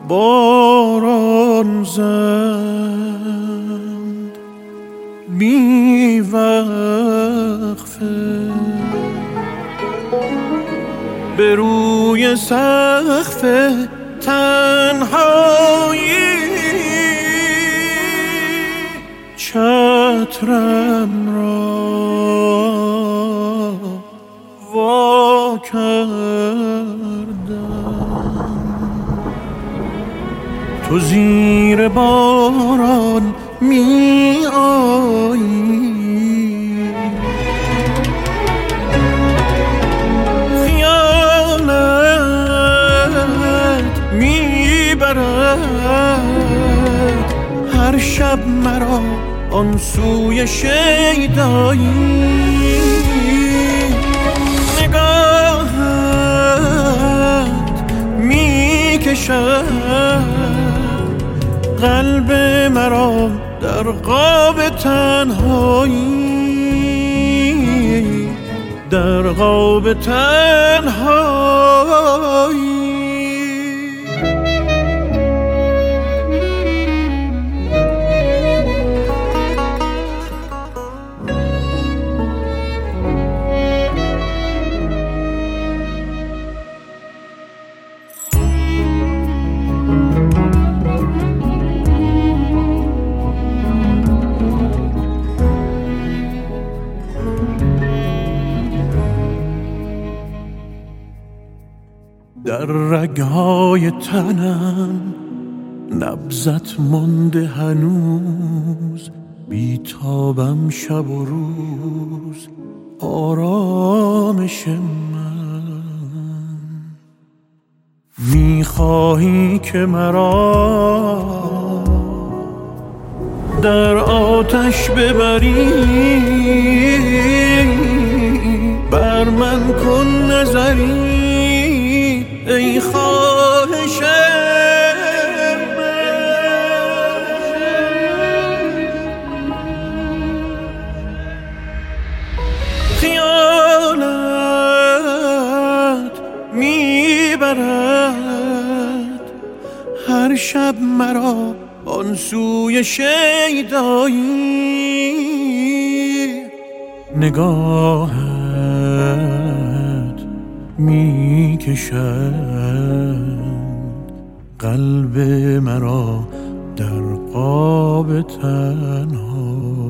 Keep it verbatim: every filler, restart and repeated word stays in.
باران زد بی وقفه به روی سقف تنهایی، چترم را وا کردم. تو زیر باران می آیی، خیالت می برد هر شب مرا آن سوی شیدایی. نگاهت می کشد قلب مرا در قاب تنهایی، در قاب تنهایی. در رگهای تنم نبضت مانده هنوز، بیتابم شب و روز آرامش من. میخواهی که مرا در آتش ببری، بر من کن نظری ای خواهش من. خیالت میبرد هر شب مرا آن سوی شیدایی. نگاهت می کشد قلب مرا در قاب تنها.